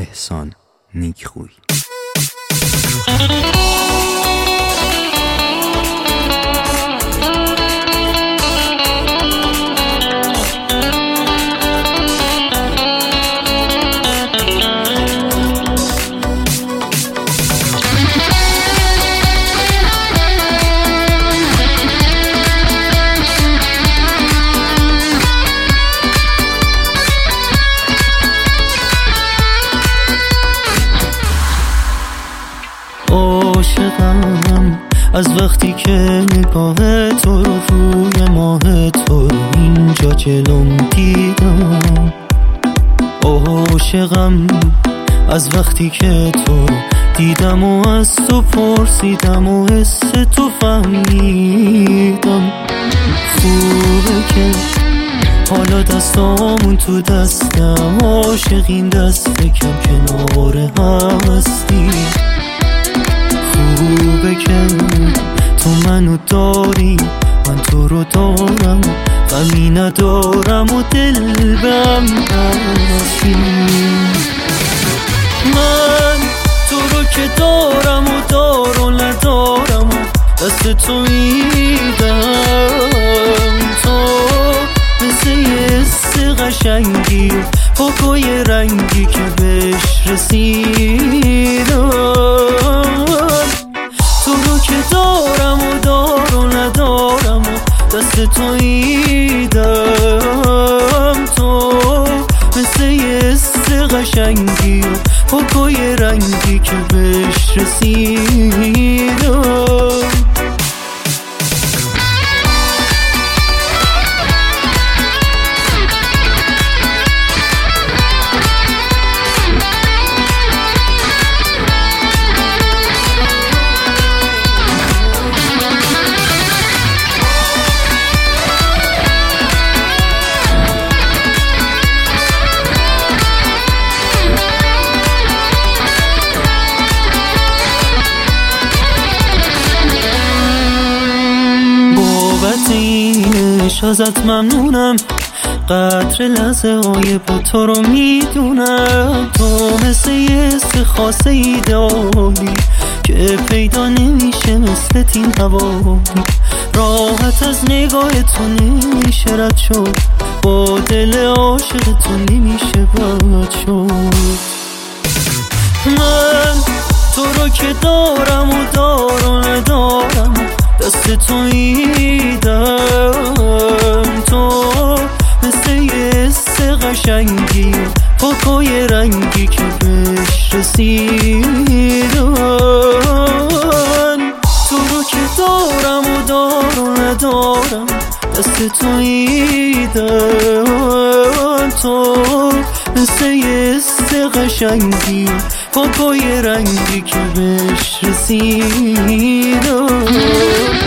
احسان نیکخوی. عاشقم از وقتی که نگاه تو رو روی ماه تو رو اینجا جلوم دیدم. عاشقم از وقتی که تو رو دیدم و از تو پرسیدم و حس تو فهمیدم. خوبه که حالا دستامون تو دستم، عاشق این دست کم کنار هستی. خوبه که تو منو داری، من تو رو دارم، غمی ندارم و دل بهم هستی. من تو رو که دارم و دار و ندارم و دست تو میدم. تو مثل یه حس قشنگی و پاکای رنگی که بهش رسیدم. تو رو که دارم و دار و ندارم و دست تو ایدم. تو مثل یه حس قشنگی و پاکای رنگی که بهش رسیدم. اینش ازت ممنونم، قدر لحظه های با تو رو میدونم. تو مثل یه حس خاص ایدالی که پیدا نمیشه مثل تین هوایی. راحت از نگاه تو نمیشه رد شد، با دل عاشق تو نمیشه بد شد. من تو رو که دارم و دار و ندارم، دست تو ایدم. تو مثل یه حس قشنگی و پاکای رنگی که بهش رسیدم. تو رو که دارم و دار و ندارم، دست تو ایدم. تو مثل یه حس قشنگی و پاکای رنگی که بهش رسیدم.